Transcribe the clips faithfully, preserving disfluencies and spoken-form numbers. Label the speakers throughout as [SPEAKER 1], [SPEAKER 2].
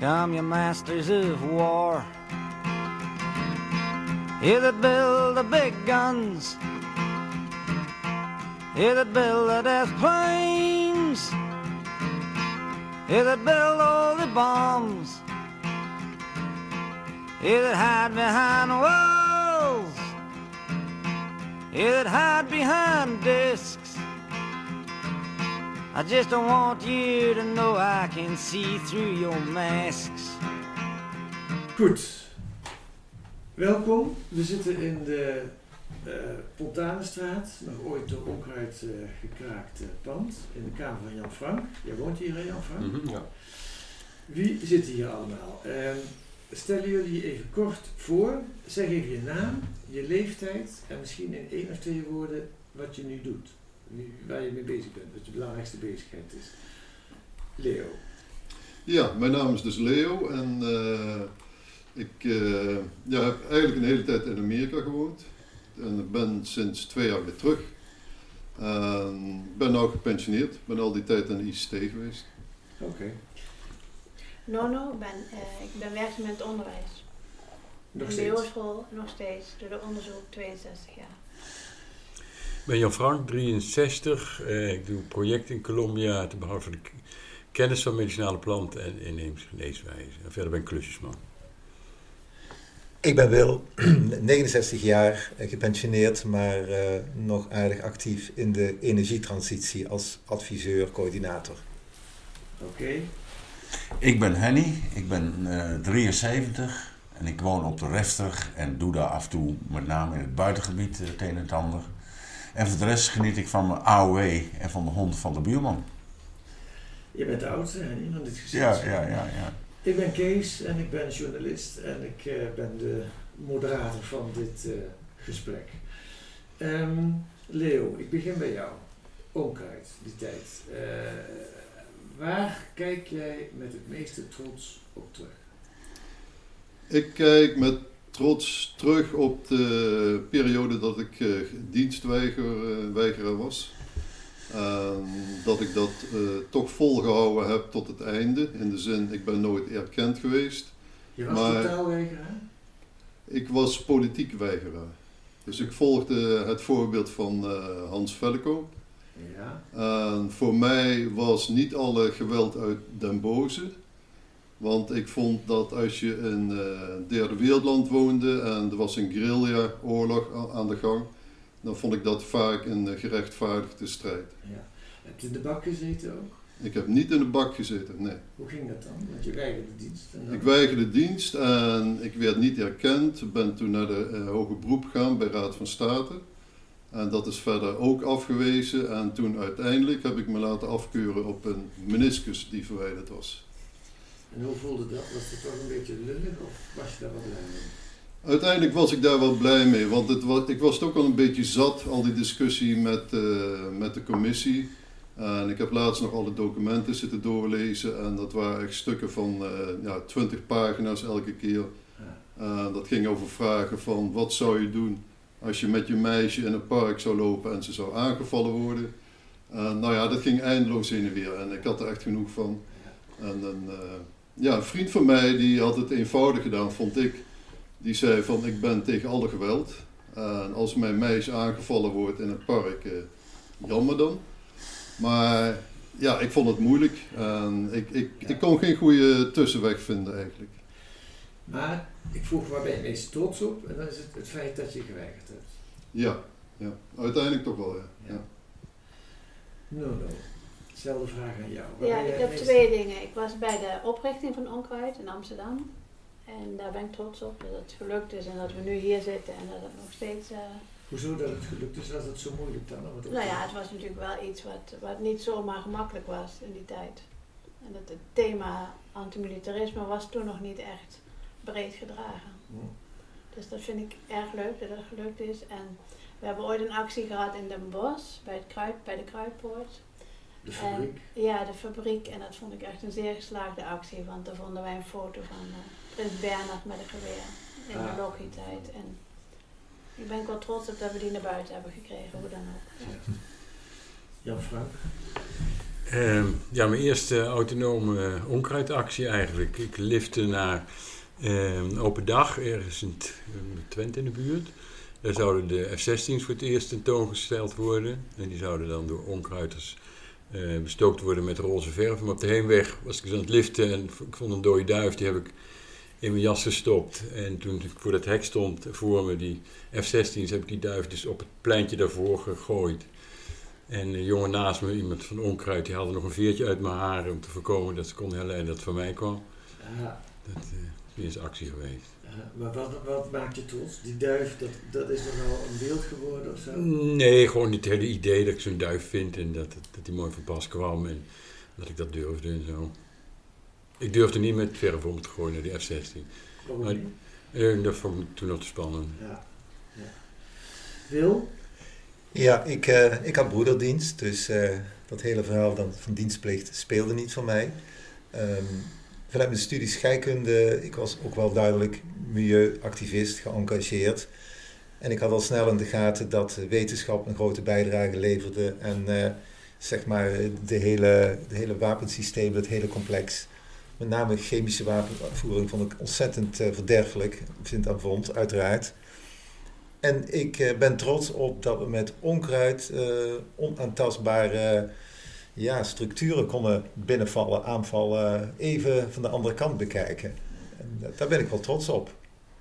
[SPEAKER 1] Come, you masters of war. You that build the big guns. You that build the death planes. You that build all the bombs. You that hide behind walls. You that hide behind discs. I just don't want you to know I can see through your masks.
[SPEAKER 2] Goed. Welkom. We zitten in de uh, Fontanenstraat, nog ooit door onkruid uh, gekraakt uh, pand, in de kamer van Jan Frank. Jij woont hier, hè, Jan Frank?
[SPEAKER 3] Mm-hmm, ja.
[SPEAKER 2] Wie zit hier allemaal? Uh, stellen jullie je even kort voor. Zeg even je naam, je leeftijd en misschien in één of twee woorden wat je nu doet. Waar je mee bezig bent, wat je belangrijkste bezigheid is. Leo.
[SPEAKER 4] Ja, mijn naam is dus Leo en uh, ik uh, ja, heb eigenlijk een hele tijd in Amerika gewoond. En ik ben sinds twee jaar weer terug. Ik ben nu gepensioneerd, ik ben al die tijd in de I C T geweest.
[SPEAKER 2] Oké. Okay.
[SPEAKER 5] Nono, ben, uh, ik ben werkzaam in het onderwijs.
[SPEAKER 2] Nog
[SPEAKER 5] in
[SPEAKER 2] steeds?
[SPEAKER 5] de hogeschool, nog steeds, door de onderzoek, tweeënzestig jaar.
[SPEAKER 3] Ik ben Jan Frank, drieënzestig. Uh, ik doe een project in Colombia te behouden van de k- kennis van medicinale planten en inheemse geneeswijzen. En verder ben ik klusjesman.
[SPEAKER 6] Ik ben Wil, negenenzestig jaar, gepensioneerd, maar uh, nog aardig actief in de energietransitie als adviseur, coördinator.
[SPEAKER 2] Oké. Okay.
[SPEAKER 7] Ik ben Henny, ik ben uh, drieënzeventig en ik woon op de Refter en doe daar af en toe met name in het buitengebied het een en het ander. En voor de rest geniet ik van mijn A O W en van de hond van de buurman.
[SPEAKER 2] Je bent de oudste, Henny, van dit gezin.
[SPEAKER 7] Ja, ja, ja, ja.
[SPEAKER 2] Ik ben Kees en ik ben journalist en ik uh, ben de moderator van dit uh, gesprek. Um, Leo, ik begin bij jou. Onkruid, die tijd. Uh, waar kijk jij met het meeste trots op terug?
[SPEAKER 4] Ik kijk met trots terug op de periode dat ik uh, dienstweigeraar was. Uh, dat ik dat uh, toch volgehouden heb tot het einde. In de zin, ik ben nooit erkend geweest.
[SPEAKER 2] Je was maar totaalweigeraar?
[SPEAKER 4] Ik was politiek weigeraar. Dus ik volgde het voorbeeld van uh, Hans Vellekoop.
[SPEAKER 2] Ja.
[SPEAKER 4] Uh, voor mij was niet alle geweld uit Den Boze. Want ik vond dat als je in uh, een derde wereldland woonde en er was een guerrilla-oorlog aan de gang, dan vond ik dat vaak een gerechtvaardigde strijd.
[SPEAKER 2] Ja. Heb je in de bak gezeten ook?
[SPEAKER 4] Ik heb niet in de bak gezeten, nee.
[SPEAKER 2] Hoe ging dat dan? Want je weigerde dienst. En dan...
[SPEAKER 4] Ik weigerde dienst en ik werd niet erkend. Ik ben toen naar de uh, hoger beroep gegaan bij Raad van State. En dat is verder ook afgewezen. En toen uiteindelijk heb ik me laten afkeuren op een meniscus die verwijderd was.
[SPEAKER 2] En hoe voelde dat? Was het toch een beetje lullig of was je daar wel blij mee?
[SPEAKER 4] Uiteindelijk was ik daar wel blij mee, want het was, ik was het ook al een beetje zat, al die discussie met, uh, met de commissie. En ik heb laatst nog alle documenten zitten doorlezen en dat waren echt stukken van uh, ja, twintig pagina's elke keer. Uh, dat ging over vragen van wat zou je doen als je met je meisje in een park zou lopen en ze zou aangevallen worden. Uh, nou ja, dat ging eindeloos heen en weer en ik had er echt genoeg van. En een, uh, ja, een vriend van mij die had het eenvoudig gedaan, vond ik. Die zei van ik ben tegen alle geweld. Uh, en als mijn meisje aangevallen wordt in het park, uh, jammer dan. Maar ja, ik vond het moeilijk. En ik, ik, ja. ik kon geen goede tussenweg vinden eigenlijk.
[SPEAKER 2] Maar ik vroeg waar ben je het meest trots op? En dan is het het feit dat je geweigerd hebt.
[SPEAKER 4] Ja, ja. Uiteindelijk toch wel, ja.
[SPEAKER 2] ja. ja. No, no. Zelfde vraag aan jou.
[SPEAKER 5] Waar ja, ik heb meest... twee dingen. Ik was bij de oprichting van Onkruid in Amsterdam. En daar ben ik trots op dat het gelukt is en dat we nu hier zitten en dat het nog steeds... Uh...
[SPEAKER 2] Hoezo dat het gelukt is? Was het zo moeilijk dan?
[SPEAKER 5] Nou ja, het was natuurlijk wel iets wat, wat niet zomaar gemakkelijk was in die tijd. En dat het thema antimilitarisme was toen nog niet echt breed gedragen. Hmm. Dus dat vind ik erg leuk dat het gelukt is. En we hebben ooit een actie gehad in Den Bosch bij, het kruid, bij de Kruidpoort.
[SPEAKER 2] De fabriek?
[SPEAKER 5] En, ja, de fabriek. En dat vond ik echt een zeer geslaagde actie, want daar vonden wij een foto van uh, Prins Bernhard met een geweer in ah. de Loki-tijd. En ik ben wel trots op dat we die naar buiten hebben gekregen, hoe dan ook.
[SPEAKER 2] Ja. Jan Frank?
[SPEAKER 3] Uh, ja, mijn eerste autonome uh, onkruidactie eigenlijk. Ik lifte naar uh, een open dag ergens in t- Twente in de buurt. Daar zouden de F zestien's voor het eerst tentoongesteld worden. En die zouden dan door onkruiders uh, bestookt worden met roze verf. Maar op de heenweg was ik dus aan het liften en ik vond een dode duif. Die heb ik in mijn jas gestopt. En toen ik voor dat hek stond voor me, die F zestien's, heb ik die duif dus op het pleintje daarvoor gegooid. En een jongen naast me, iemand van onkruid, die haalde nog een veertje uit mijn haren om te voorkomen dat ze kon herleiden dat het van mij kwam.
[SPEAKER 2] Ja.
[SPEAKER 3] Dat uh, is eerst actie geweest.
[SPEAKER 2] Ja, maar wat, wat maakt je trots? Die duif, dat, dat is dan wel een beeld geworden of zo?
[SPEAKER 3] Nee, gewoon het hele idee dat ik zo'n duif vind en dat, dat, dat die mooi van pas kwam en dat ik dat durfde en zo. Ik durfde niet met verf om te gooien naar die F zestien.
[SPEAKER 2] Waarom
[SPEAKER 3] Maar,
[SPEAKER 2] niet?
[SPEAKER 3] uh, dat vond ik toen nog te spannend.
[SPEAKER 2] Ja. Ja. Wil?
[SPEAKER 6] Ja, ik, uh, ik had broederdienst, dus uh, dat hele verhaal dan van dienstplicht speelde niet voor mij. Um, vanuit mijn studie scheikunde, ik was ook wel duidelijk milieuactivist, geëngageerd. En ik had al snel in de gaten dat wetenschap een grote bijdrage leverde en uh, zeg maar de hele, de hele wapensysteem, dat hele complex. Met name chemische wapenvoering vond ik ontzettend uh, verderfelijk, vind aan vond, uiteraard. En ik uh, ben trots op dat we met onkruid uh, onaantastbare ja, structuren konden binnenvallen, aanvallen, even van de andere kant bekijken. En uh, daar ben ik wel trots op.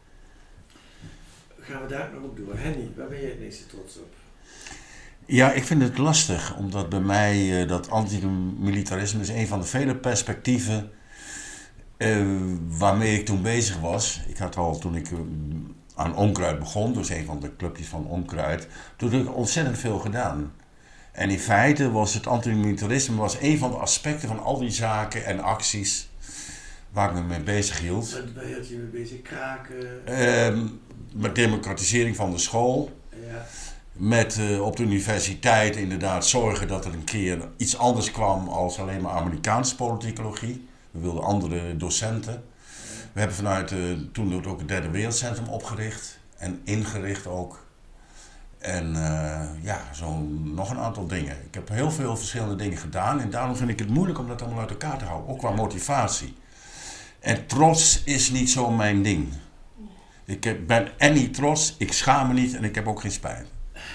[SPEAKER 2] Gaan we daar nog op door? Henny, waar ben je het meeste trots op?
[SPEAKER 7] Ja, ik vind het lastig, omdat bij mij uh, dat antimilitarisme is een van de vele perspectieven uh, waarmee ik toen bezig was. Ik had al toen ik uh, aan Onkruid begon, dus een van de clubjes van Onkruid, toen heb ik ontzettend veel gedaan. En in feite was het antimilitarisme was een van de aspecten van al die zaken en acties waar ik me mee bezig hield.
[SPEAKER 2] En waar hield je mee bezig? Kraken?
[SPEAKER 7] Uh, met democratisering van de school.
[SPEAKER 2] Ja.
[SPEAKER 7] Met uh, op de universiteit inderdaad zorgen dat er een keer iets anders kwam als alleen maar Amerikaanse politicologie. We wilden andere docenten. We hebben vanuit uh, toen ook het Derde Wereldcentrum opgericht en ingericht ook. En uh, ja, zo nog een aantal dingen. Ik heb heel veel verschillende dingen gedaan en daarom vind ik het moeilijk om dat allemaal uit elkaar te houden. Ook qua motivatie. En trots is niet zo mijn ding. Ik heb, ben en niet trots, ik schaam me niet en ik heb ook geen spijt.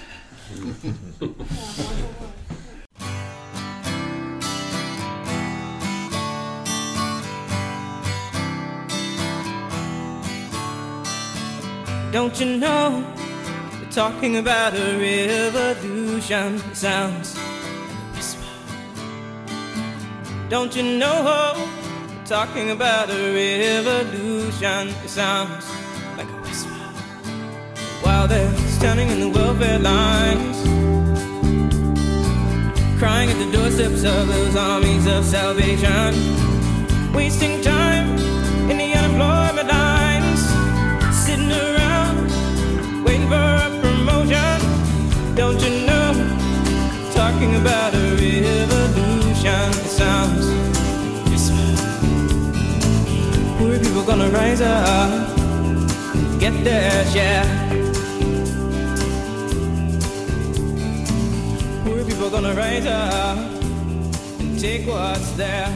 [SPEAKER 8] Don't you know, they're talking about a revolution sounds like a whisper. Don't you know, they're talking about a revolution sounds like a whisper. While they're standing in the welfare lines, crying at the doorsteps of those armies of salvation, wasting time in the unemployment lines, sitting around waiting for a promotion. Don't you know, talking about a revolution, it sounds whisper. Poor people gonna rise up, get their share. Poor people gonna rise up and take what's theirs.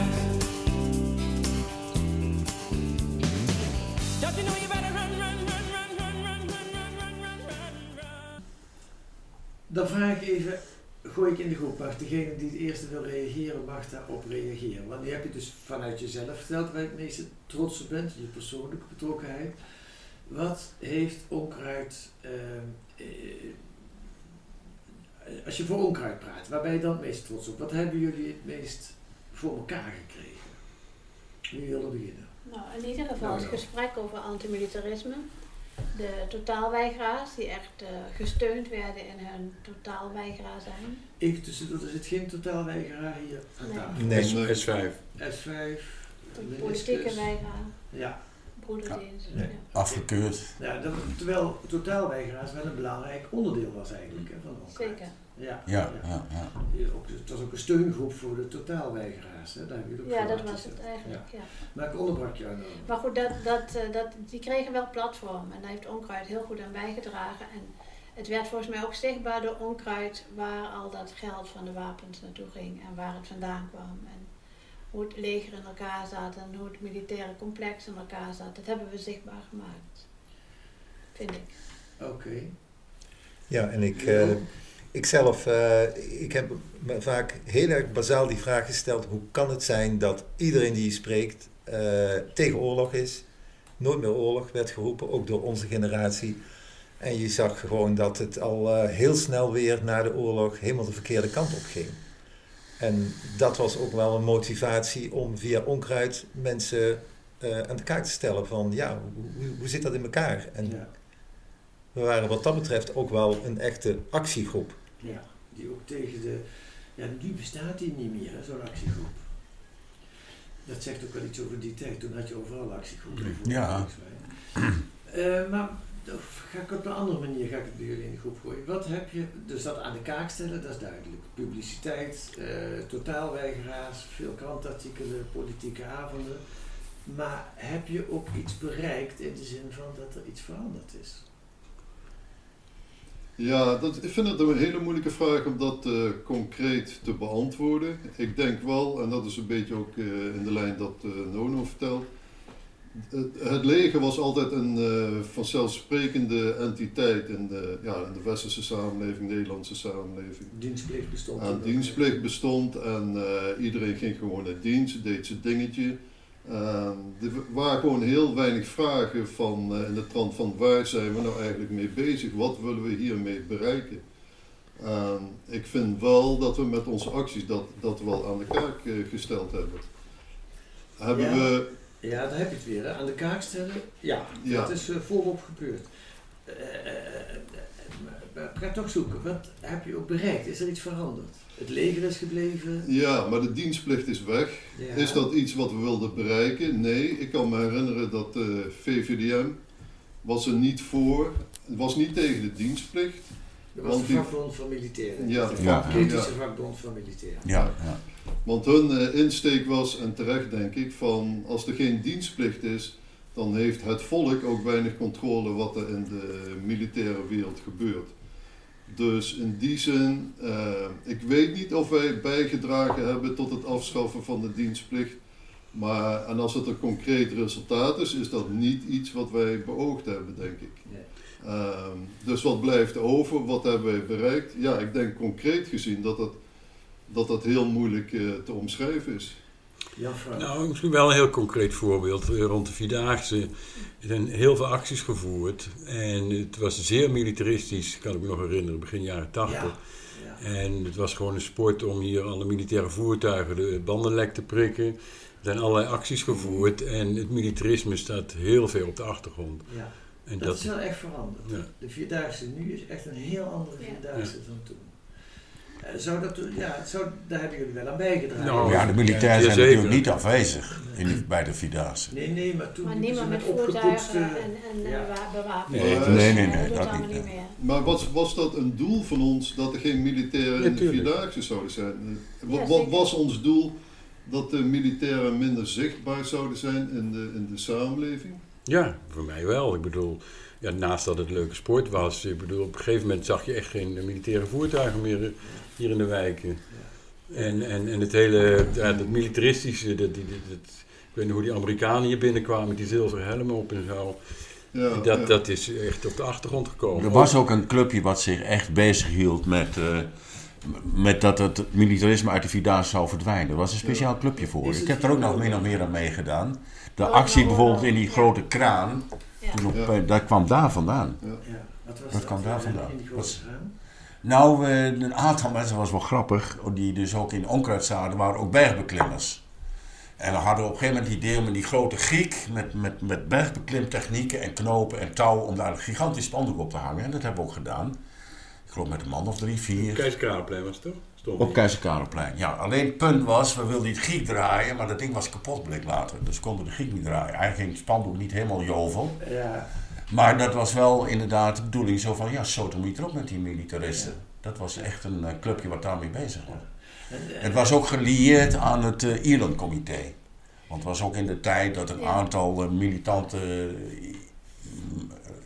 [SPEAKER 8] Don't you know you better run, run, run, run, run, run, run, run, run, run, run.
[SPEAKER 2] Dan vraag ik even, gooi ik in de groep, maar degene die het eerste wil reageren mag daarop reageren. Want nu heb je dus vanuit jezelf verteld waar je het meeste trots op bent, je persoonlijke betrokkenheid. Wat heeft Onkruid, uh, uh, als je voor Onkruid praat, waar ben je dan het meest trots op? Wat hebben jullie het meest voor elkaar gekregen? Wie wil er beginnen?
[SPEAKER 5] Nou, in ieder geval
[SPEAKER 2] Nou,
[SPEAKER 5] het
[SPEAKER 2] nou.
[SPEAKER 5] gesprek over antimilitarisme. De totaalweigeraars die echt uh, gesteund werden in hun totaalweigeraar zijn.
[SPEAKER 2] Even tussendoor, er zit geen totaalweigeraar hier aan
[SPEAKER 5] Nee.
[SPEAKER 2] tafel.
[SPEAKER 6] Nee.
[SPEAKER 3] S vijf.
[SPEAKER 2] S vijf,
[SPEAKER 5] De
[SPEAKER 2] meniscus.
[SPEAKER 5] politieke weigeraar,
[SPEAKER 2] Ja,
[SPEAKER 5] broederdienst.
[SPEAKER 6] Ja.
[SPEAKER 5] Ja.
[SPEAKER 7] Afgekeurd.
[SPEAKER 2] ja dat, terwijl totaalweigeraars wel een belangrijk onderdeel was eigenlijk hè, van Onkruid.
[SPEAKER 5] Zeker.
[SPEAKER 2] Ja,
[SPEAKER 7] Ja, ja, ja.
[SPEAKER 2] Ja, ook, het was ook een steungroep voor de totaalweigeraars. Hè? Daar heb je het ook
[SPEAKER 5] Ja,
[SPEAKER 2] voor
[SPEAKER 5] dat
[SPEAKER 2] laten
[SPEAKER 5] was het
[SPEAKER 2] zitten.
[SPEAKER 5] eigenlijk. Ja.
[SPEAKER 2] Maar ik onderbrak jou nou.
[SPEAKER 5] Maar goed, dat, dat, uh, dat, die kregen wel platform en daar heeft Onkruid heel goed aan bijgedragen. En het werd volgens mij ook zichtbaar door onkruid waar al dat geld van de wapens naartoe ging en waar het vandaan kwam. En hoe het leger in elkaar zat en hoe het militaire complex in elkaar zat. Dat hebben we zichtbaar gemaakt, vind ik.
[SPEAKER 2] Oké. Okay.
[SPEAKER 6] Ja, en ik, uh, ik zelf, uh, ik heb me vaak heel erg bazaal die vraag gesteld, hoe kan het zijn dat iedereen die spreekt uh, tegen oorlog is? Nooit meer oorlog werd geroepen, ook door onze generatie. En je zag gewoon dat het al uh, heel snel weer na de oorlog helemaal de verkeerde kant op ging. En dat was ook wel een motivatie om via onkruid mensen uh, aan de kaak te stellen van ja, hoe, hoe zit dat in elkaar? En ja. We waren wat dat betreft ook wel een echte actiegroep.
[SPEAKER 2] Ja, die ook tegen de... Ja, nu bestaat die niet meer, zo'n actiegroep. Dat zegt ook wel iets over die tijd. Toen had je overal actiegroepen.
[SPEAKER 7] Ja.
[SPEAKER 2] Uh, maar ga ik op een andere manier ga ik het bij jullie in de groep gooien. Wat heb je, dus dat aan de kaak stellen, dat is duidelijk. Publiciteit, uh, totaalweigeraars, veel krantartikelen, politieke avonden. Maar heb je ook iets bereikt in de zin van dat er iets veranderd is?
[SPEAKER 4] Ja, dat, ik vind het een hele moeilijke vraag om dat uh, concreet te beantwoorden. Ik denk wel, en dat is een beetje ook uh, in de lijn dat uh, Nono vertelt. Het, het leger was altijd een uh, vanzelfsprekende entiteit in de, ja, in de westerse samenleving, Nederlandse samenleving.
[SPEAKER 2] Dienstplicht bestond.
[SPEAKER 4] En dienstplicht bestond en uh, iedereen ging gewoon naar dienst, deed zijn dingetje. Uh, er waren gewoon heel weinig vragen van, uh, in de trant van waar zijn we nou eigenlijk mee bezig, wat willen we hiermee bereiken. Uh, ik vind wel dat we met onze acties dat, dat wel aan de kaak uh, gesteld hebben. Hebben
[SPEAKER 2] ja,
[SPEAKER 4] we...
[SPEAKER 2] ja, daar heb je het weer, hè? Aan de kaak stellen. Ja, ja. Dat is uh, volop gebeurd. Uh, uh, ik ga toch zoeken, wat heb je ook bereikt? Is er iets veranderd? Het leger is gebleven?
[SPEAKER 4] Ja, maar de dienstplicht is weg. Ja. Is dat iets wat we wilden bereiken? Nee, ik kan me herinneren dat de V V D M was er niet voor, was niet tegen de dienstplicht.
[SPEAKER 2] Dat was de vakbond van militairen.
[SPEAKER 4] Ja,
[SPEAKER 2] de
[SPEAKER 4] ja,
[SPEAKER 2] kritische
[SPEAKER 4] ja.
[SPEAKER 2] vakbond van militairen.
[SPEAKER 7] Ja, ja.
[SPEAKER 4] Want hun uh, insteek was, en terecht denk ik, van als er geen dienstplicht is, dan heeft het volk ook weinig controle wat er in de militaire wereld gebeurt. Dus in die zin, uh, ik weet niet of wij bijgedragen hebben tot het afschaffen van de dienstplicht. Maar en als het een concreet resultaat is, is dat niet iets wat wij beoogd hebben, denk ik. Nee. Uh, dus wat blijft over? Wat hebben wij bereikt? Ja, ik denk concreet gezien dat dat, dat, dat heel moeilijk uh, te omschrijven is.
[SPEAKER 2] Ja,
[SPEAKER 3] nou, misschien wel een heel concreet voorbeeld. Rond de Vierdaagse er zijn heel veel acties gevoerd. En het was zeer militaristisch, kan ik me nog herinneren, begin jaren tachtig. Ja, ja. En het was gewoon een sport om hier alle militaire voertuigen de bandenlek te prikken. Er zijn allerlei acties gevoerd en het militarisme staat heel veel op de achtergrond.
[SPEAKER 2] Ja,
[SPEAKER 3] en
[SPEAKER 2] dat,
[SPEAKER 3] dat
[SPEAKER 2] is wel echt veranderd.
[SPEAKER 3] Ja.
[SPEAKER 2] De Vierdaagse nu is echt een heel andere Vierdaagse ja. dan toen. Zou dat, ja, zou, daar hebben jullie wel aan bijgedragen.
[SPEAKER 7] Nou, ja, de militairen zijn natuurlijk niet afwezig in de, bij de Vierdaagse.
[SPEAKER 2] Nee, nee, maar toen
[SPEAKER 5] maar niemand met voertuigen en, en ja. bewapend.
[SPEAKER 7] Nee, nee, nee, nee, dat, dat niet.
[SPEAKER 5] niet meer.
[SPEAKER 4] Maar was, was dat een doel van ons dat er geen militairen in de Vierdaagse zouden zijn? Ja, wat was ons doel dat de militairen minder zichtbaar zouden zijn in de, in de samenleving?
[SPEAKER 3] Ja, voor mij wel. Ik bedoel... Ja, naast dat het leuke sport was, ik bedoel, op een gegeven moment zag je echt geen militaire voertuigen meer hier in de wijken. Ja. En, en, en het hele, ja, dat militaristische, dat, dat, dat, ik weet niet hoe die Amerikanen hier binnenkwamen met die zilveren helmen op en zo. Ja, dat, ja. dat is echt op de achtergrond gekomen.
[SPEAKER 7] Er was ook een clubje wat zich echt bezig hield met, uh, met dat het militarisme uit de Vierdaagse zou verdwijnen. Er was een speciaal clubje voor. Ik heb er ook nog meer, nog meer aan meegedaan. De actie bijvoorbeeld in die grote kraan. Ja. Op, ja. Dat kwam daar vandaan. Ja.
[SPEAKER 2] Ja. Wat was
[SPEAKER 7] dat,
[SPEAKER 2] dat
[SPEAKER 7] kwam daar vandaan.
[SPEAKER 2] In die grote kraan?
[SPEAKER 7] Nou, uh, een aantal mensen was wel grappig, die dus ook in onkruid zaten, waren ook bergbeklimmers. En we hadden op een gegeven moment het idee om in die grote giek met, met, met bergbeklimtechnieken en knopen en touw om daar een gigantisch spandoek op te hangen. En dat hebben we ook gedaan. Ik geloof met een man of drie, vier.
[SPEAKER 3] Keizer Karelplein was het toch? Stond
[SPEAKER 7] op Keizer Karelplein, ja. Alleen het punt was, we wilden die giek draaien, maar dat ding was kapot bleek later. Dus we konden de giek niet draaien. Eigenlijk ging het spandoek niet helemaal jovel.
[SPEAKER 2] Ja.
[SPEAKER 7] Maar dat was wel inderdaad de bedoeling zo van, ja, sodomiet erop met die militaristen. Ja. Dat was echt een uh, clubje wat daarmee bezig was. Ja. En, en, het was ook gelieerd aan het uh, Ierland-comité. Want het was ook in de tijd dat een ja. aantal uh, militante uh,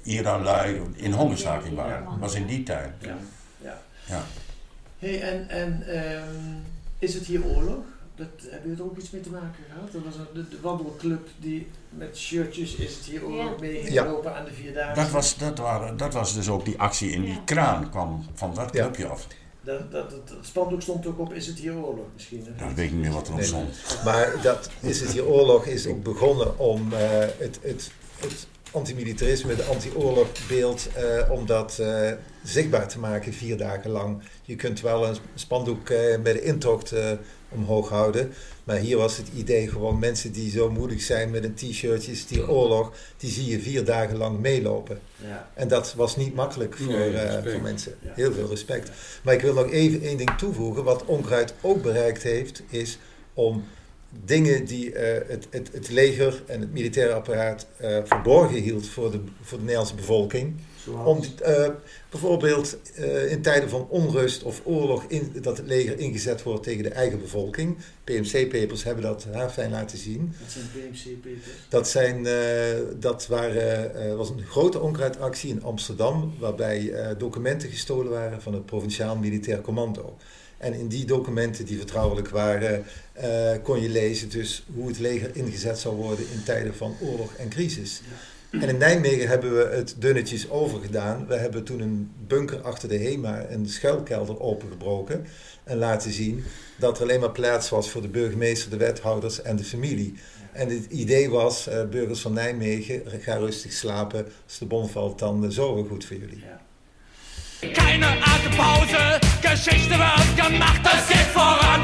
[SPEAKER 7] Iran-lui in hongerstaking waren. Dat was in die tijd.
[SPEAKER 2] Ja. ja.
[SPEAKER 7] Ja.
[SPEAKER 2] Hey, en en um, is het hier oorlog? Dat, hebben jullie er ook iets mee te maken gehad? Er was een, de, de wandelclub die met shirtjes, is het hier oorlog
[SPEAKER 5] Ja.
[SPEAKER 2] mee
[SPEAKER 6] Ja.
[SPEAKER 2] gelopen aan de Vierdaagse?
[SPEAKER 7] Dat was, dat, waren, dat was dus ook die actie in die
[SPEAKER 5] Ja.
[SPEAKER 7] kraan, kwam van dat
[SPEAKER 6] Ja.
[SPEAKER 7] clubje af.
[SPEAKER 2] Dat, dat, dat, dat spandoek stond ook op, is het hier oorlog misschien? Hè?
[SPEAKER 7] Dat weet ik niet meer wat erop
[SPEAKER 6] Nee.
[SPEAKER 7] stond.
[SPEAKER 6] Maar dat is het hier oorlog is ook begonnen om uh, het, het, het antimilitarisme, het anti-oorlogbeeld, uh, om dat uh, zichtbaar te maken vier dagen lang. Je kunt wel een spandoek uh, bij de intocht uh, omhoog houden, maar hier was het idee gewoon mensen die zo moedig zijn met een t-shirtje, is het hier oorlog, die zie je vier dagen lang meelopen.
[SPEAKER 2] Ja.
[SPEAKER 6] En dat was niet makkelijk voor,
[SPEAKER 3] Nee,
[SPEAKER 6] uh,
[SPEAKER 3] respect.
[SPEAKER 6] voor mensen.
[SPEAKER 2] Ja.
[SPEAKER 6] Heel veel respect. Maar ik wil nog even één ding toevoegen. Wat Onkruid ook bereikt heeft, is om dingen die uh, het, het, het leger en het militaire apparaat uh, verborgen hield voor de, voor de Nederlandse bevolking.
[SPEAKER 2] Zoals?
[SPEAKER 6] Om uh, bijvoorbeeld uh, in tijden van onrust of oorlog in, dat het leger ingezet wordt tegen de eigen bevolking. P M C-papers hebben dat haarfijn laten zien.
[SPEAKER 2] Wat zijn P M C-papers?
[SPEAKER 6] Dat, zijn, uh, dat waren, uh, was een grote onkruidactie in Amsterdam, waarbij uh, documenten gestolen waren van het Provinciaal Militair Commando. En in die documenten die vertrouwelijk waren, uh, kon je lezen dus hoe het leger ingezet zou worden in tijden van oorlog en crisis.
[SPEAKER 2] Ja.
[SPEAKER 6] En in Nijmegen hebben we het dunnetjes overgedaan. We hebben toen een bunker achter de HEMA, een schuilkelder, opengebroken en laten zien dat er alleen maar plaats was voor de burgemeester, de wethouders en de familie. En het idee was, uh, burgers van Nijmegen, ga rustig slapen. Als de bom valt, dan uh, zorgen we goed voor jullie.
[SPEAKER 2] Ja.
[SPEAKER 8] Keine Atempause, Geschichte wird gemacht, es geht voran.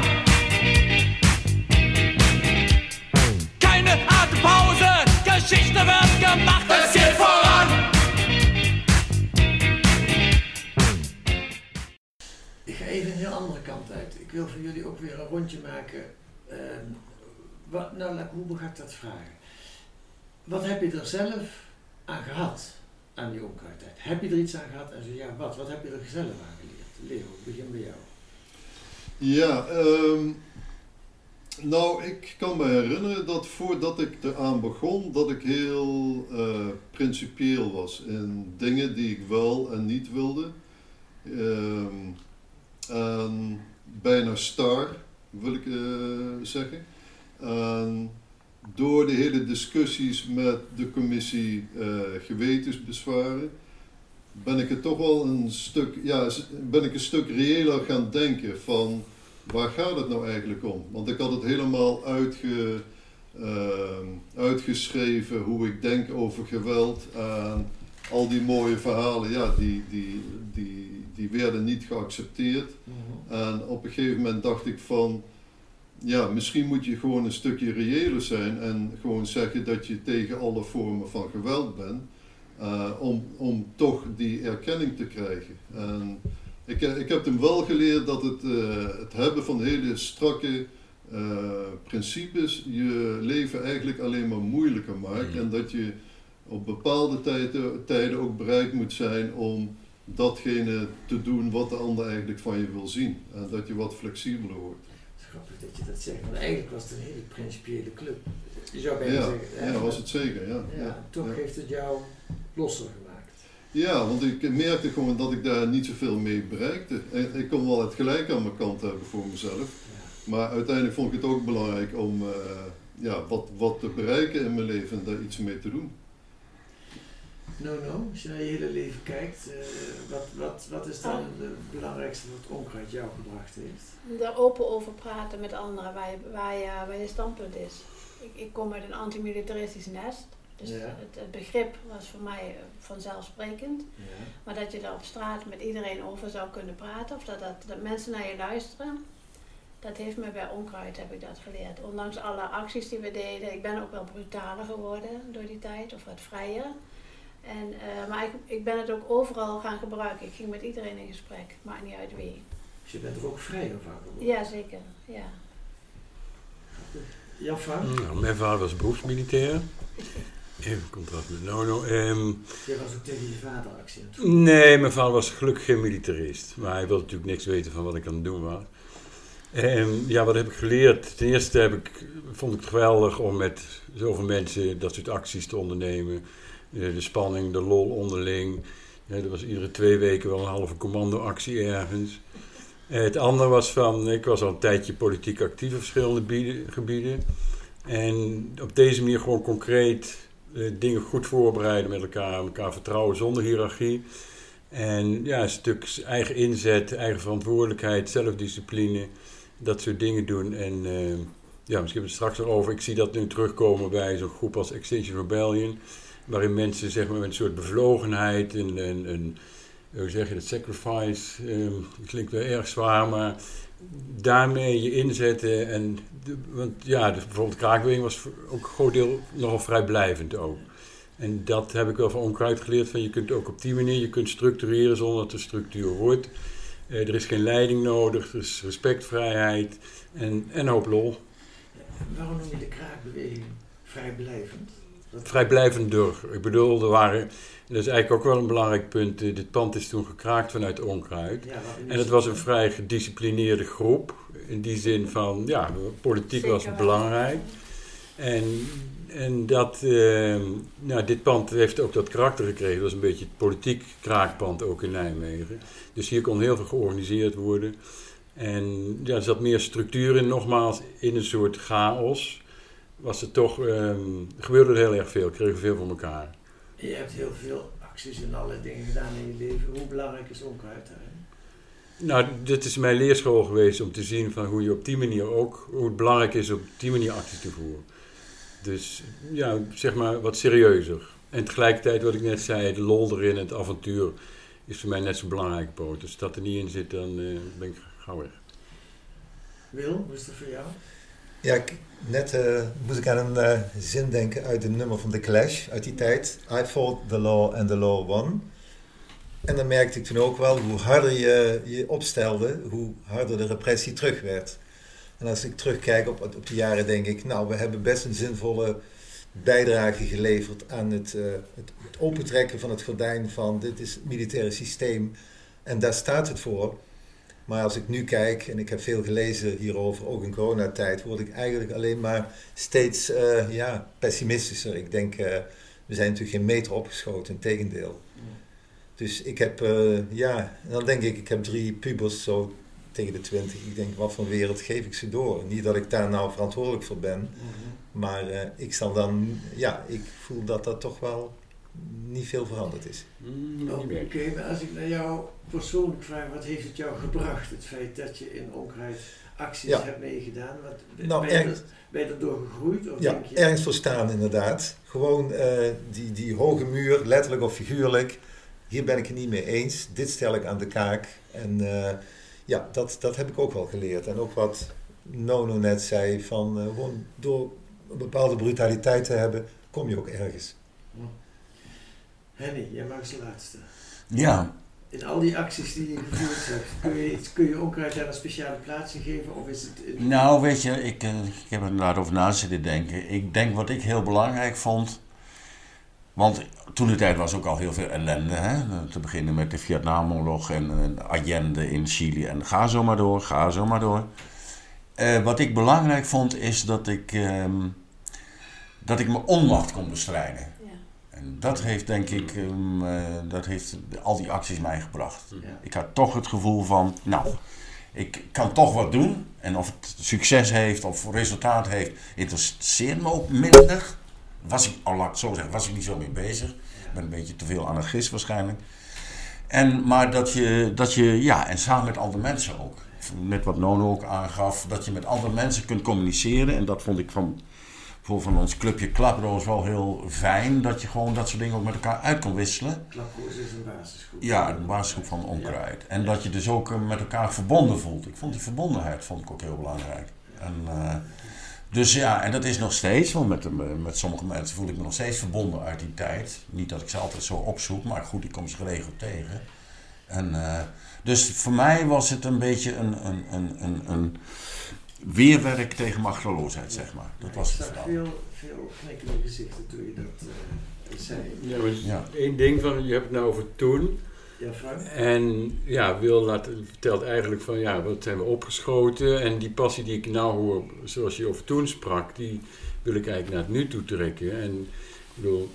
[SPEAKER 8] Keine Atempause, Geschichte wird gemacht, es geht voran.
[SPEAKER 2] Ik ga even een heel andere kant uit. Ik wil voor jullie ook weer een rondje maken. Uh, wat, nou, hoe ga ik dat vragen? Wat heb je er zelf aan gehad, aan die onkruidtijd? Heb je er iets aan gehad? En zo ja, wat? Wat heb je er zelf aan geleerd? Leo, ik begin bij jou.
[SPEAKER 4] Ja, um, nou, ik kan me herinneren dat voordat ik eraan begon, dat ik heel uh, principieel was in dingen die ik wel en niet wilde. Um, en bijna star, wil ik uh, zeggen. En door de hele discussies met de commissie uh, gewetensbezwaren, ben ik er toch wel een stuk, ja, ben ik een stuk reëler gaan denken van waar gaat het nou eigenlijk om? Want ik had het helemaal uitge, uh, uitgeschreven hoe ik denk over geweld en al die mooie verhalen, ja, die, die, die, die werden niet geaccepteerd. Mm-hmm. En op een gegeven moment dacht ik van, ja, misschien moet je gewoon een stukje reëler zijn en gewoon zeggen dat je tegen alle vormen van geweld bent, uh, om, om toch die erkenning te krijgen. En ik, ik heb hem wel geleerd dat het, uh, het hebben van hele strakke uh, principes je leven eigenlijk alleen maar moeilijker maakt, en dat je op bepaalde tijden, tijden ook bereid moet zijn om datgene te doen wat de ander eigenlijk van je wil zien. En dat je wat flexibeler wordt.
[SPEAKER 2] Grappig dat je dat zegt, want eigenlijk was het een hele principiële club. Je zou bijna
[SPEAKER 4] Ja,
[SPEAKER 2] zeggen.
[SPEAKER 4] ja, was het zeker, ja.
[SPEAKER 2] Ja,
[SPEAKER 4] ja
[SPEAKER 2] toch
[SPEAKER 4] ja.
[SPEAKER 2] heeft het jou losser gemaakt.
[SPEAKER 4] Ja, want ik merkte gewoon dat ik daar niet zoveel mee bereikte. En ik kon wel het gelijk aan mijn kant hebben voor mezelf.
[SPEAKER 2] Ja.
[SPEAKER 4] Maar uiteindelijk vond ik het ook belangrijk om uh, ja, wat, wat te bereiken in mijn leven en daar iets mee te doen.
[SPEAKER 2] No, no, als je naar je hele leven kijkt, uh, wat, wat, wat is dan het belangrijkste wat onkruid jou gebracht heeft?
[SPEAKER 5] Daar open over praten met anderen waar je, waar je, waar je standpunt is. Ik, ik kom uit een antimilitaristisch nest, dus
[SPEAKER 2] Ja.
[SPEAKER 5] het, het begrip was voor mij vanzelfsprekend.
[SPEAKER 2] Ja.
[SPEAKER 5] Maar dat je daar op straat met iedereen over zou kunnen praten, of dat, dat, dat mensen naar je luisteren, dat heeft me bij onkruid, heb ik dat geleerd. Ondanks alle acties die we deden, ik ben ook wel brutaler geworden door die tijd, of wat vrijer. En, uh, maar ik, ik ben het ook overal gaan gebruiken. Ik ging met iedereen in gesprek, maakt niet uit wie.
[SPEAKER 2] Dus je bent er ook vrijer van geworden?
[SPEAKER 5] Ja, zeker. Ja.
[SPEAKER 2] Jaffa?
[SPEAKER 3] Nou, mijn vader was beroepsmilitair. Even contrast met Nono. Um,
[SPEAKER 2] Jij was ook tegen je vader actie aan het voeren?
[SPEAKER 3] nee, mijn vader was gelukkig geen militarist. Maar hij wilde natuurlijk niks weten van wat ik aan het doen was. En ja, wat heb ik geleerd? Ten eerste heb ik, vond ik het geweldig om met zoveel mensen dat soort acties te ondernemen. Uh, de spanning, de lol onderling. Uh, er was iedere twee weken wel een halve commandoactie ergens. Uh, het andere was van, ik was al een tijdje politiek actief op verschillende bieden, gebieden. En op deze manier gewoon concreet uh, dingen goed voorbereiden met elkaar, elkaar vertrouwen zonder hiërarchie. En ja, een stuk eigen inzet, eigen verantwoordelijkheid, zelfdiscipline, dat soort dingen doen. En uh, ja, misschien hebben we het straks erover. Ik zie dat nu terugkomen bij zo'n groep als Extinction Rebellion, waarin mensen zeg maar met een soort bevlogenheid, een, een, een hoe zeg je dat, sacrifice, um, klinkt wel erg zwaar, maar daarmee je inzetten. En de, want ja, de, bijvoorbeeld kraakbeweging was ook een groot deel nogal vrijblijvend ook. En dat heb ik wel van Onkruid geleerd, van je kunt ook op die manier, je kunt structureren zonder dat er structuur wordt. Uh, er is geen leiding nodig, er is respectvrijheid en, en een hoop lol.
[SPEAKER 2] Ja, waarom noem je de kraakbeweging vrijblijvend? Dat...
[SPEAKER 3] Vrijblijvender. Ik bedoel, er waren, dat is eigenlijk ook wel een belangrijk punt, uh, dit pand is toen gekraakt vanuit Onkruid. Ja, en het was een vrij gedisciplineerde groep, in die zin van, ja, politiek Zeker was belangrijk. En... En dat, uh, nou, dit pand heeft ook dat karakter gekregen. Dat was een beetje het politiek kraakpand ook in Nijmegen. Dus hier kon heel veel georganiseerd worden. En ja, er zat meer structuur in. Nogmaals, in een soort chaos was het toch, um, gebeurde er heel erg veel. Kregen veel van elkaar.
[SPEAKER 2] Je hebt heel veel acties en allerlei dingen gedaan in je leven. Hoe belangrijk is Onkruid daarin?
[SPEAKER 3] Nou, dit is mijn leerschool geweest om te zien van hoe je op die manier ook, hoe het belangrijk is op die manier acties te voeren. Dus ja, zeg maar wat serieuzer. En tegelijkertijd wat ik net zei, de lol erin, het avontuur, is voor mij net zo'n belangrijke poot. Dus als dat er niet in zit, dan uh, ben ik gauw weg.
[SPEAKER 2] Wil, hoe is dat voor jou?
[SPEAKER 6] Ja, ik, net uh, moest ik aan een uh, zin denken uit een nummer van The Clash uit die tijd. I fought the law and the law won. En dan merkte ik toen ook wel hoe harder je je opstelde, hoe harder de repressie terug werd. En als ik terugkijk op, op die jaren, denk ik, nou, we hebben best een zinvolle bijdrage geleverd aan het, uh, het, het opentrekken van het gordijn van dit is het militaire systeem. En daar staat het voor. Maar als ik nu kijk, en ik heb veel gelezen hierover, ook in coronatijd, word ik eigenlijk alleen maar steeds uh, ja, pessimistischer. Ik denk, uh, we zijn natuurlijk geen meter opgeschoten, integendeel. Dus ik heb, uh, ja, dan denk ik, ik heb drie pubers zo tegen de twintig. Ik denk, wat voor wereld geef ik ze door? Niet dat ik daar nou verantwoordelijk voor ben, mm-hmm. maar uh, ik zal dan, ja, ik voel dat dat toch wel niet veel veranderd is.
[SPEAKER 2] Mm, Oké, okay, maar als ik naar jou persoonlijk vraag, wat heeft het jou gebracht, het feit dat je in Onkruid acties ja. hebt meegedaan? Wat,
[SPEAKER 6] nou,
[SPEAKER 2] ben, je
[SPEAKER 6] ergens,
[SPEAKER 2] er, ben je erdoor gegroeid? Of
[SPEAKER 6] ja,
[SPEAKER 2] denk je...
[SPEAKER 6] ergens voor staan inderdaad. Gewoon uh, die, die hoge muur, letterlijk of figuurlijk. Hier ben ik het niet mee eens. Dit stel ik aan de kaak. En uh, ja, dat, dat heb ik ook wel geleerd. En ook wat Nono net zei, van uh, gewoon door een bepaalde brutaliteit te hebben, kom je ook ergens.
[SPEAKER 2] Hm. Henny, jij mag als laatste.
[SPEAKER 7] Ja.
[SPEAKER 2] In al die acties die je gevoerd hebt, kun je, kun je Onkruid daar een speciale plaats in geven? Of is het...
[SPEAKER 7] Nou, weet je, ik, uh, ik heb er inderdaad over na zitten denken. Ik denk wat ik heel belangrijk vond, want toen de tijd was ook al heel veel ellende, hè? Te beginnen met de Vietnamoorlog en uh, Allende in Chili en ga zo maar door, ga zo maar door. Uh, wat ik belangrijk vond is dat ik, uh, dat ik mijn onmacht kon bestrijden. En dat heeft denk ik, um, uh, dat heeft al die acties mij gebracht. Ja. Ik had toch het gevoel van, nou, ik kan toch wat doen. En of het succes heeft of resultaat heeft, interesseert me ook minder. Was ik, al laat ik zo zeggen, was ik niet zo mee bezig. Ik ben een beetje te veel anarchist waarschijnlijk. En, maar dat je, dat je, ja, en samen met andere mensen ook. Net wat Nono ook aangaf, dat je met andere mensen kunt communiceren. En dat vond ik van... Voor van ons clubje Klaproos wel heel fijn, dat je gewoon dat soort dingen ook met elkaar uit kon wisselen.
[SPEAKER 2] Klaproos is een basisgroep.
[SPEAKER 7] Ja, een basisgroep van Onkruid. Ja. En dat je dus ook met elkaar verbonden voelt. Ik vond die verbondenheid vond ik ook heel belangrijk. En, uh, dus ja, en dat is nog steeds, want met, met sommige mensen voel ik me nog steeds verbonden uit die tijd. Niet dat ik ze altijd zo opzoek, maar goed, ik kom ze geregeld tegen. En, uh, dus voor mij was het een beetje een... een, een, een, een weerwerk tegen machteloosheid, zeg maar. Dat
[SPEAKER 2] ja,
[SPEAKER 7] was
[SPEAKER 2] ik
[SPEAKER 7] het
[SPEAKER 2] zag
[SPEAKER 7] verhaal.
[SPEAKER 2] veel, veel knikkende gezichten toen je dat uh, zei.
[SPEAKER 3] Ja, maar
[SPEAKER 7] ja.
[SPEAKER 3] één ding van, je hebt het nou over toen.
[SPEAKER 2] Ja, Frank?
[SPEAKER 3] En ja, Wil laat, vertelt eigenlijk van, ja, wat zijn we opgeschoten. En die passie die ik nou hoor, zoals je over toen sprak, die wil ik eigenlijk naar het nu toe trekken. En ik bedoel,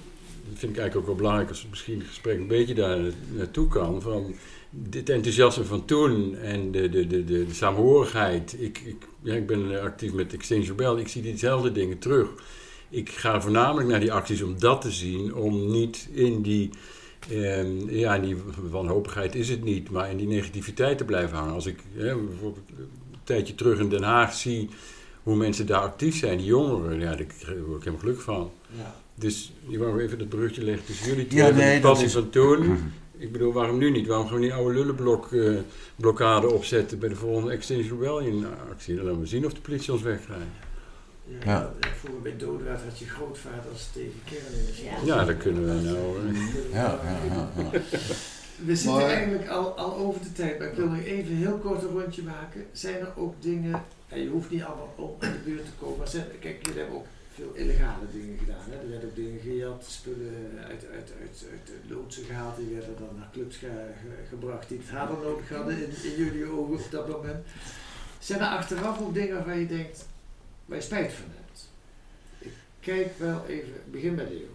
[SPEAKER 3] vind ik eigenlijk ook wel belangrijk als misschien het gesprek een beetje daar naartoe kan. Van dit enthousiasme van toen en de, de, de, de, de samenhorigheid. Ik, ik, ja, ik ben actief met Extinction Rebellion. Ik zie diezelfde dingen terug. Ik ga voornamelijk naar die acties om dat te zien. Om niet in die, eh, ja, in die wanhopigheid is het niet, maar in die negativiteit te blijven hangen. Als ik eh, bijvoorbeeld een tijdje terug in Den Haag zie hoe mensen daar actief zijn, die jongeren, ja, daar word ik helemaal gelukkig van.
[SPEAKER 2] Ja.
[SPEAKER 3] Dus je wou even dat brugje leggen tussen jullie twee,
[SPEAKER 7] Ja, nee,
[SPEAKER 3] de
[SPEAKER 7] dat
[SPEAKER 3] passie
[SPEAKER 7] is-
[SPEAKER 3] van toen. Ik bedoel, waarom nu niet? Waarom gaan we niet oude lullenblok eh, blokkade opzetten bij de volgende Extinction Rebellion actie? Dan laten we zien of de politie ons wegkrijgt.
[SPEAKER 2] Ja,
[SPEAKER 7] Ja.
[SPEAKER 2] Vroeger bij Doodwaard had je grootvaders tegen kernenergie.
[SPEAKER 5] Ja.
[SPEAKER 3] Ja, dat kunnen we nou. eh.
[SPEAKER 7] Ja, ja, ja, ja.
[SPEAKER 2] We zitten
[SPEAKER 4] Maar-
[SPEAKER 2] eigenlijk al, al over de tijd, maar ik wil nog even heel kort een rondje maken. Zijn er ook dingen, en je hoeft niet allemaal om in de buurt te komen, maar zijn, kijk, jullie hebben ook veel illegale dingen gedaan. Hè? Er werden ook dingen gejat, spullen uit, uit, uit, uit de loodsen gehaald, die werden dan naar clubs ge- ge- gebracht die het harder nodig hadden in, in jullie ogen op dat moment. Zijn er achteraf ook dingen waarvan je denkt, waar je spijt van hebt? Ik kijk wel even, ik begin bij Leo.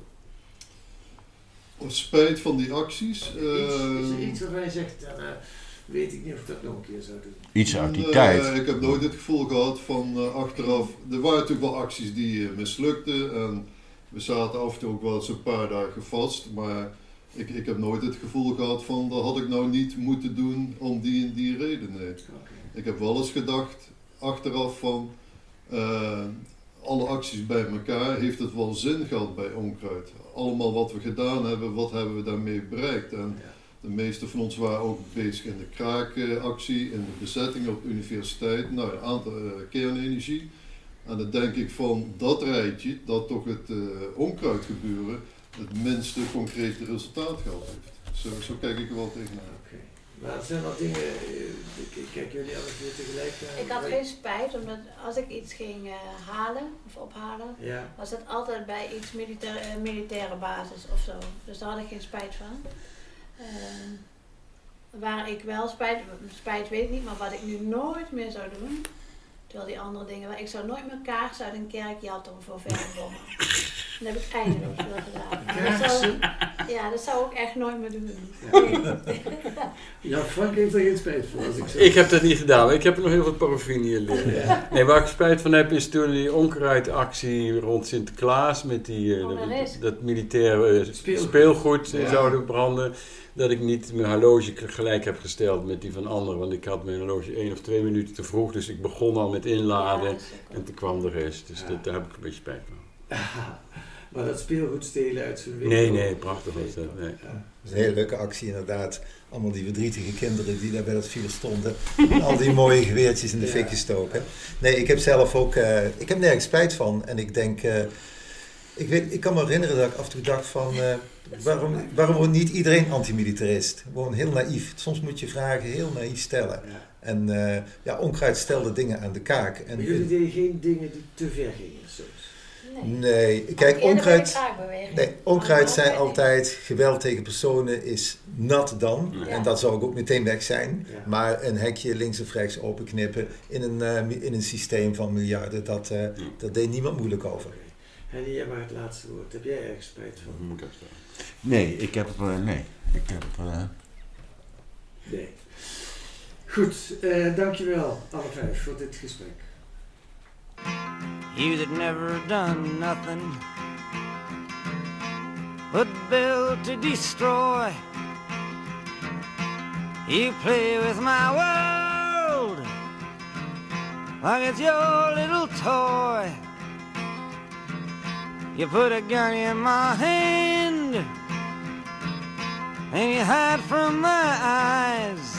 [SPEAKER 4] Op spijt van die acties.
[SPEAKER 2] Iets, is er
[SPEAKER 4] eh,
[SPEAKER 2] iets waarvan je zegt, dan uh, weet ik niet of ik dat nog een keer zou doen.
[SPEAKER 7] Iets uit die
[SPEAKER 4] Nee,
[SPEAKER 7] tijd.
[SPEAKER 4] Ik heb nooit het gevoel gehad van uh, achteraf. Er waren natuurlijk wel acties die uh, mislukten. En we zaten af en toe ook wel eens een paar dagen vast. Maar ik, ik heb nooit het gevoel gehad van dat had ik nou niet moeten doen om die en die reden. Nee.
[SPEAKER 2] Okay.
[SPEAKER 4] Ik heb wel eens gedacht achteraf van uh, alle acties bij elkaar, heeft het wel zin gehad bij Onkruid? Allemaal wat we gedaan hebben, wat hebben we daarmee bereikt? En
[SPEAKER 2] Ja.
[SPEAKER 4] de meeste van ons waren ook bezig in de kraakactie, in de bezetting op de universiteit, nou een aantal uh, kernenergie. En dan denk ik van dat rijtje, dat toch het uh, onkruidgebeuren het minste concrete resultaat gehad heeft. Zo, zo kijk ik er wel tegenaan.
[SPEAKER 2] Oké. Maar het zijn wel dingen, eh, ik, ik kijk jullie alle vier tegelijk naar.
[SPEAKER 5] Ik had geen spijt, omdat als ik iets ging uh, halen of ophalen,
[SPEAKER 2] Ja,
[SPEAKER 5] was het altijd bij iets militair, uh, militaire basis of zo. Dus daar had ik geen spijt van. Uh, waar ik wel spijt, spijt weet ik niet, maar wat ik nu nooit meer zou doen, terwijl die andere dingen, waar ik zou nooit meer kaars uit een kerk jatten voor verfbommen. Dat heb ik eindeloos veel gedaan. Maar dat zou, ja, dat zou ik echt nooit meer doen. Nee.
[SPEAKER 2] ja, Frank heeft er geen spijt van als ik zo.
[SPEAKER 3] Ik heb dat niet gedaan, maar ik heb nog heel veel paraffine hier liggen.
[SPEAKER 2] Ja.
[SPEAKER 3] Nee, waar ik spijt van heb is toen die onkruidactie rond Sinterklaas met die, uh,
[SPEAKER 5] Oh, dat
[SPEAKER 3] dat,
[SPEAKER 5] is.
[SPEAKER 3] dat militaire uh,
[SPEAKER 2] Speelgoed.
[SPEAKER 3] speelgoed uh,
[SPEAKER 2] Ja.
[SPEAKER 3] zouden branden. Dat ik niet mijn horloge gelijk heb gesteld met die van anderen, want ik had mijn horloge één of twee minuten te vroeg, dus ik begon al met inladen
[SPEAKER 5] Ja, dat is ook
[SPEAKER 3] en toen kwam de rest. Dus
[SPEAKER 2] Ja.
[SPEAKER 3] dat, daar heb ik een beetje spijt van.
[SPEAKER 2] Maar dat speelgoed stelen uit zijn winkel.
[SPEAKER 3] Nee, nee, prachtig was dat. Nee.
[SPEAKER 2] Ja.
[SPEAKER 6] Dat is een hele leuke actie inderdaad. Allemaal die verdrietige kinderen die daar bij dat vuur stonden. En al die mooie geweertjes in de
[SPEAKER 2] Ja.
[SPEAKER 6] fik gestoken. Nee, ik heb zelf ook... Uh, ik heb nergens spijt van. En ik denk... Uh, ik, weet, ik kan me herinneren dat ik af en toe dacht van... Uh, waarom, waarom wordt niet iedereen antimilitarist? Gewoon heel naïef. Soms moet je vragen heel naïef stellen.
[SPEAKER 2] Ja.
[SPEAKER 6] En uh, ja, Onkruid stelde dingen aan de kaak. En,
[SPEAKER 2] Maar jullie deden geen dingen die te ver gingen soms.
[SPEAKER 5] Nee.
[SPEAKER 6] nee, kijk,
[SPEAKER 5] Eerder bij de
[SPEAKER 6] Onkruid...
[SPEAKER 5] kraakbeweging.
[SPEAKER 6] Nee, onkruid
[SPEAKER 5] Oh,
[SPEAKER 6] zijn
[SPEAKER 5] nee.
[SPEAKER 6] altijd geweld tegen personen is nat dan.
[SPEAKER 3] Ja.
[SPEAKER 6] En dat zou ik ook meteen weg zijn.
[SPEAKER 2] Ja.
[SPEAKER 6] Maar een hekje links of rechts openknippen in een, uh, in een systeem van miljarden, dat, uh, dat deed niemand moeilijk over.
[SPEAKER 2] Oké. Henny, jij mag het laatste woord. Heb jij ergens spijt van?
[SPEAKER 3] Moet ik even staan.
[SPEAKER 7] Nee, ik heb... Uh, nee, ik heb... Uh,
[SPEAKER 2] Nee. Goed, uh, dankjewel alle vijf voor dit gesprek.
[SPEAKER 1] You that never done nothing but build to destroy. You play with my world like it's your little toy. You put a gun in my hand and you hide from my eyes.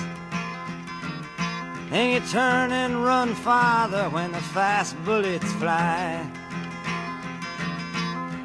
[SPEAKER 1] And you turn and run farther when the fast bullets fly.